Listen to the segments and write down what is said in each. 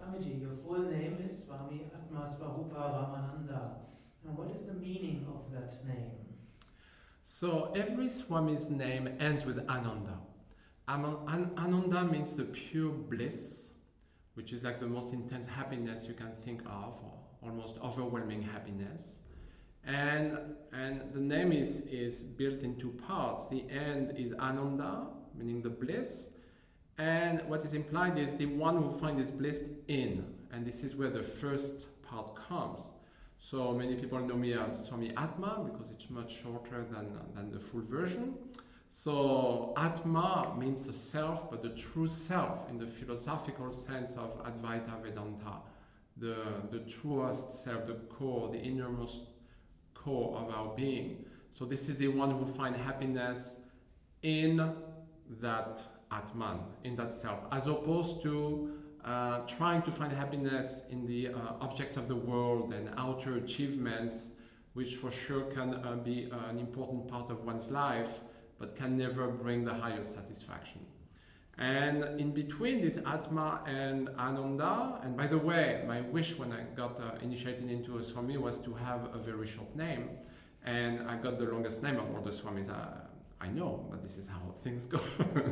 Swamiji, your full name is Swami Atmasvarupa Ramananda. And what is the meaning of that name? So every Swami's name ends with Ananda. Ananda means the pure bliss, which is like the most intense happiness you can think of, or almost overwhelming happiness. And the name is built in two parts. The end is Ananda, meaning the bliss, and what is implied is the one who finds bliss in, and this is where the first part comes. So many people know me as Swami Atma because it's much shorter than the full version. So Atma means the self, but the true self in the philosophical sense of Advaita Vedanta, the truest self, the core, the innermost core of our being. So this is the one who finds happiness in that Atman, in that self, as opposed to trying to find happiness in the object of the world and outer achievements, which for sure can be an important part of one's life, but can never bring the higher satisfaction. And in between this Atma and Ananda, and by the way, my wish when I got initiated into a Swami was to have a very short name, and I got the longest name of all the Swamis I know, but this is how things go.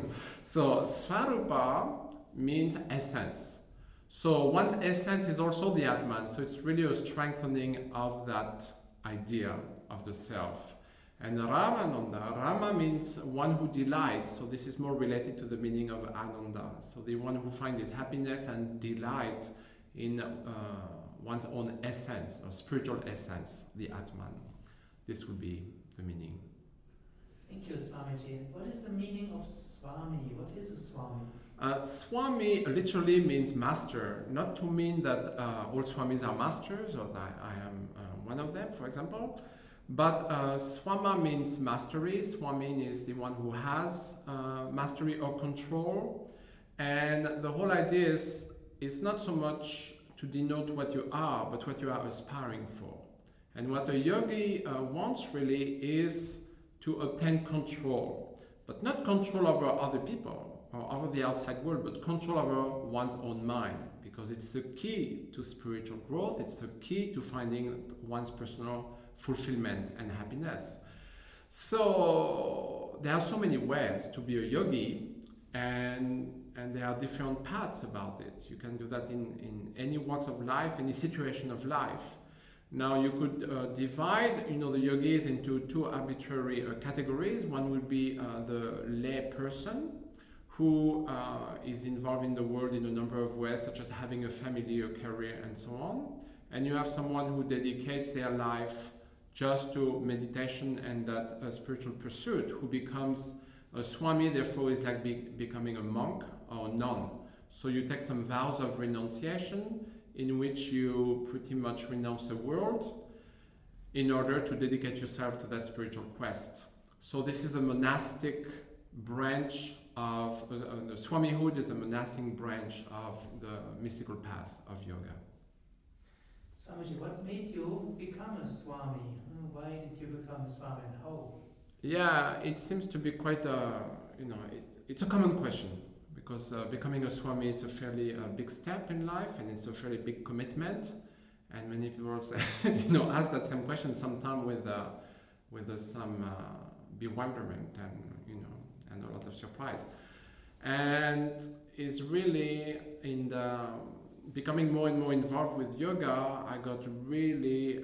So Svarupa means essence. So one's essence is also the Atman, so it's really a strengthening of that idea of the self. And Ramananda, Rama means one who delights, so this is more related to the meaning of Ananda. So the one who finds his happiness and delight in one's own essence, or spiritual essence, the Atman. This would be the meaning. Thank you, Swamiji. What is the meaning of Swami? What is a Swami? Swami literally means master, not to mean that all Swamis are masters, or that I am one of them, for example. But Swama means mastery. Swami is the one who has mastery or control. And the whole idea is not so much to denote what you are, but what you are aspiring for. And what a yogi wants really is to obtain control, but not control over other people or over the outside world, but control over one's own mind, because it's the key to spiritual growth, it's the key to finding one's personal fulfillment and happiness. So there are so many ways to be a yogi, and there are different paths about it. You can do that in any walks of life, any situation of life. Now you could divide, the yogis into two arbitrary categories. One would be the lay person, who is involved in the world in a number of ways, such as having a family, a career, and so on. And you have someone who dedicates their life just to meditation and that spiritual pursuit, who becomes a Swami, therefore is like becoming a monk or a nun. So you take some vows of renunciation, in which you pretty much renounce the world in order to dedicate yourself to that spiritual quest. So this is the monastic branch of the Swamihood is the monastic branch of the mystical path of yoga. Swamiji, what made you become a Swami? Why did you become a Swami and how? Yeah, it seems to be quite it's a common question. Because becoming a Swami is a fairly big step in life, and it's a fairly big commitment. And many people say, ask that same question sometimes with some bewilderment and a lot of surprise. And is really in the becoming more and more involved with yoga. I got really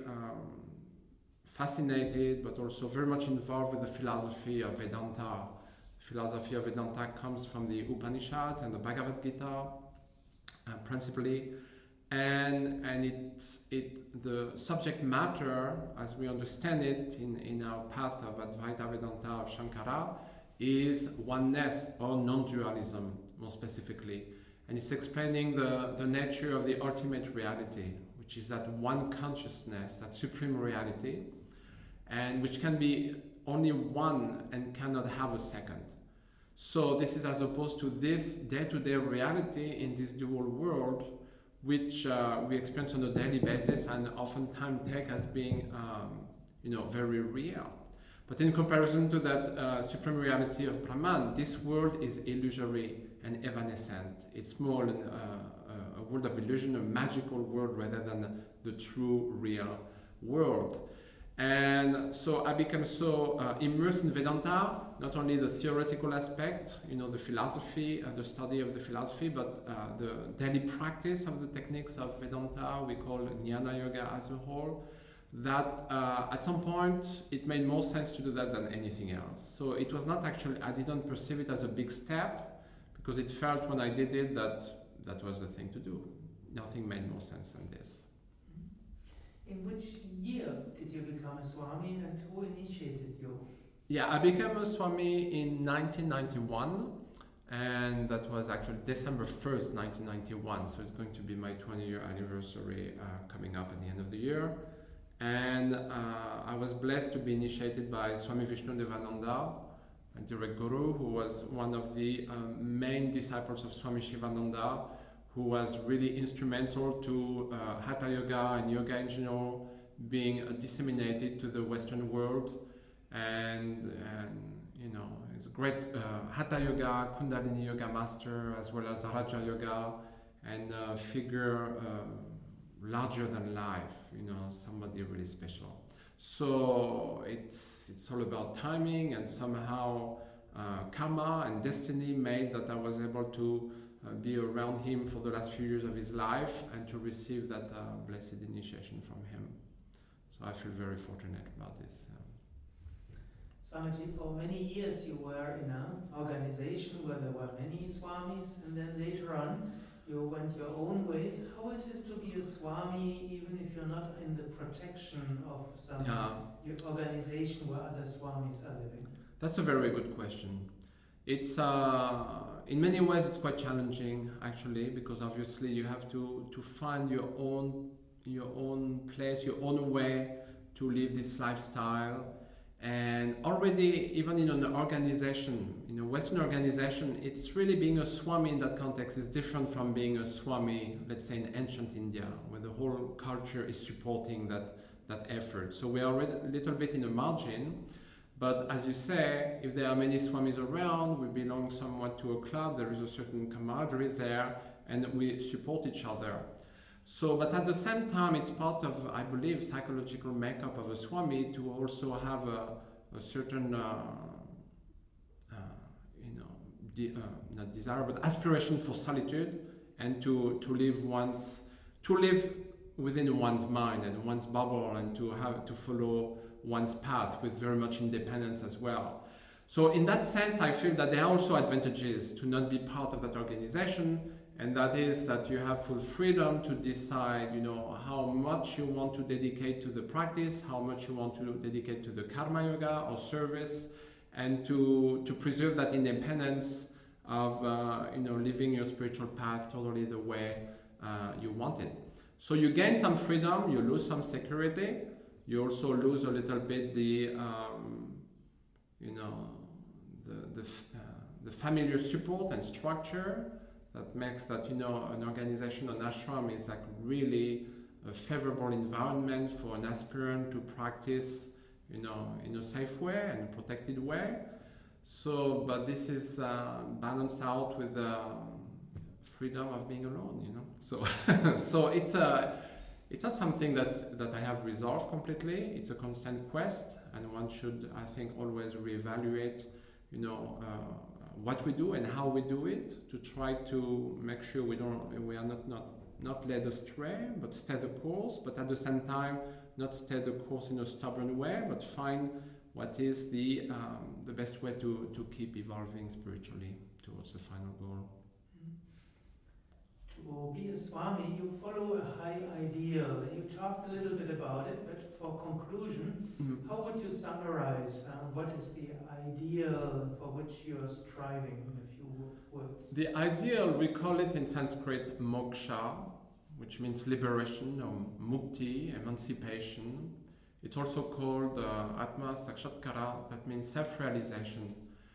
fascinated, but also very much involved with the philosophy of Vedanta. Philosophy of Vedanta comes from the Upanishads and the Bhagavad Gita, principally, and the subject matter, as we understand it in our path of Advaita Vedanta of Shankara, is oneness or non-dualism, more specifically, and it's explaining the nature of the ultimate reality, which is that one consciousness, that supreme reality, and which can be only one and cannot have a second. So this is as opposed to this day-to-day reality in this dual world, which we experience on a daily basis and oftentimes take as being, very real. But in comparison to that supreme reality of Brahman, this world is illusory and evanescent. It's more a world of illusion, a magical world rather than the true, real world. And so I became so immersed in Vedanta, not only the theoretical aspect, the philosophy, the study of the philosophy, but the daily practice of the techniques of Vedanta, we call Jnana Yoga as a whole, that at some point it made more sense to do that than anything else. So it was not actually, I didn't perceive it as a big step, because it felt when I did it that that was the thing to do. Nothing made more sense than this. In which year did you become a Swami, and who initiated you? Yeah, I became a Swami in 1991, and that was actually December 1st, 1991, so it's going to be my 20-year anniversary coming up at the end of the year. And I was blessed to be initiated by Swami Vishnudevananda, a direct guru, who was one of the main disciples of Swami Shivananda, who was really instrumental to Hatha Yoga and yoga in general being disseminated to the Western world. And he's a great Hatha Yoga, Kundalini Yoga master, as well as Raja Yoga, and a figure larger than life, somebody really special. So it's all about timing, and somehow karma and destiny made that I was able to be around him for the last few years of his life and to receive that blessed initiation from him. So I feel very fortunate about this. Swamiji, for many years you were in an organization where there were many Swamis, and then later on you went your own ways. How it is to be a Swami even if you're not in the protection of some organization where other Swamis are living? That's a very good question. It's in many ways it's quite challenging actually, because obviously you have to find your own place, your own way to live this lifestyle. And already, even in an organization, in a Western organization, it's really being a Swami in that context is different from being a Swami, let's say in ancient India, where the whole culture is supporting that effort. So we are a little bit in a margin, but as you say, if there are many Swamis around, we belong somewhat to a club, there is a certain camaraderie there, and we support each other. So, but at the same time, it's part of, I believe, psychological makeup of a Swami to also have a certain, not desire, but aspiration for solitude, and to live within one's mind and one's bubble, and to follow one's path with very much independence as well. So, in that sense, I feel that there are also advantages to not be part of that organization. And that is that you have full freedom to decide, how much you want to dedicate to the practice, how much you want to dedicate to the karma yoga or service, and to preserve that independence of, living your spiritual path totally the way you want it. So you gain some freedom, you lose some security, you also lose a little bit the familiar support and structure. That makes that, an organization, an ashram is like really a favorable environment for an aspirant to practice, in a safe way and a protected way. So, but this is balanced out with the freedom of being alone, So, so it's not something that I have resolved completely. It's a constant quest, and one should, I think, always reevaluate, what we do and how we do it, to try to make sure we are not led astray, but stay the course, but at the same time not stay the course in a stubborn way, but find what is the best way to keep evolving spiritually towards the final goal. To be a Swami, you follow a high ideal. You talked a little bit about it, but for conclusion, how would you summarize what is the ideal for which you are striving in a few words? The ideal, we call it in Sanskrit moksha, which means liberation, or mukti, emancipation. It's also called Atma Sakshatkara, that means self-realization.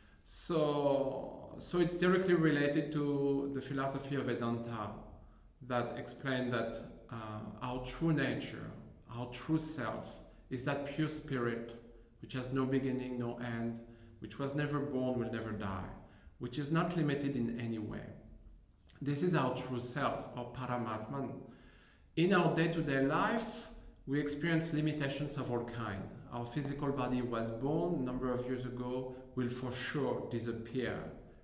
So it's directly related to the philosophy of Vedanta that explain that our true nature, our true self, is that pure spirit which has no beginning, no end, which was never born, will never die, which is not limited in any way. This is our true self, or Paramatman. In our day-to-day life, we experience limitations of all kinds. Our physical body was born a number of years ago, will for sure disappear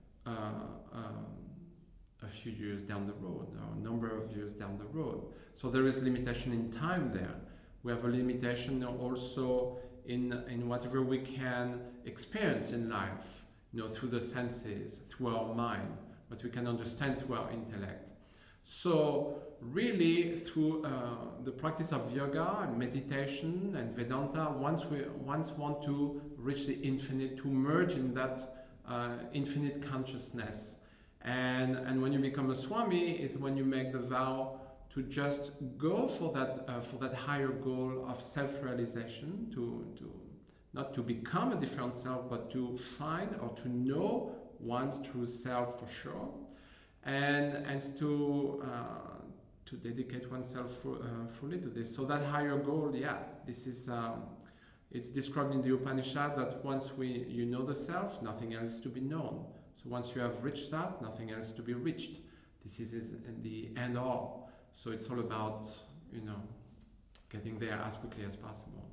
a few years down the road, or a number of years down the road. So there is limitation in time there. We have a limitation also in whatever we can experience in life, through the senses, through our mind, what we can understand through our intellect. So really, through the practice of yoga and meditation and Vedanta, once want to reach the infinite, to merge in that infinite consciousness. And when you become a Swami is when you make the vow to just go for that higher goal of self-realization, to not to become a different self, but to find or to know one's true self for sure, and to dedicate oneself fully to this. So that higher goal, this is it's described in the Upanishad that once you know the self, nothing else to be known. So once you have reached that, nothing else to be reached. This is the end all. So it's all about, getting there as quickly as possible.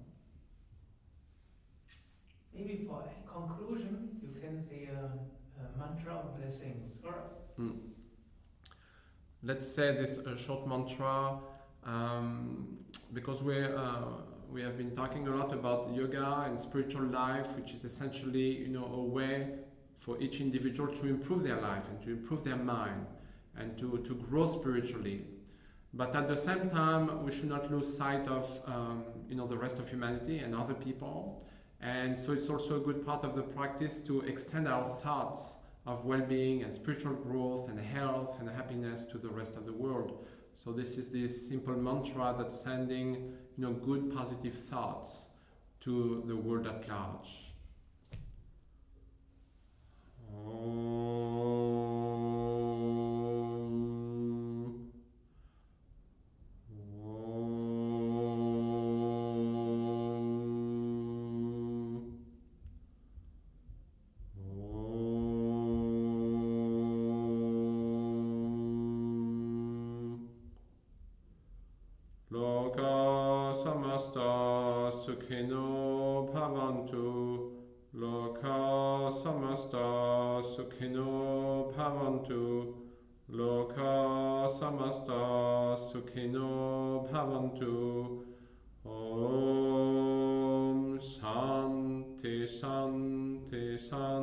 Maybe for a conclusion, you can say a mantra of blessings for us. Let's say this short mantra, because we have been talking a lot about yoga and spiritual life, which is essentially, a way for each individual to improve their life and to improve their mind and to grow spiritually. But at the same time, we should not lose sight of, the rest of humanity and other people. And so it's also a good part of the practice to extend our thoughts of well-being and spiritual growth and health and happiness to the rest of the world. So this is this simple mantra that's sending, good positive thoughts to the world at large. Loka samasta sukhino bhavantu. Loka samasta sukhino bhavantu. Loka samasta sukhino bhavantu. Om Shanti Shanti Shanti.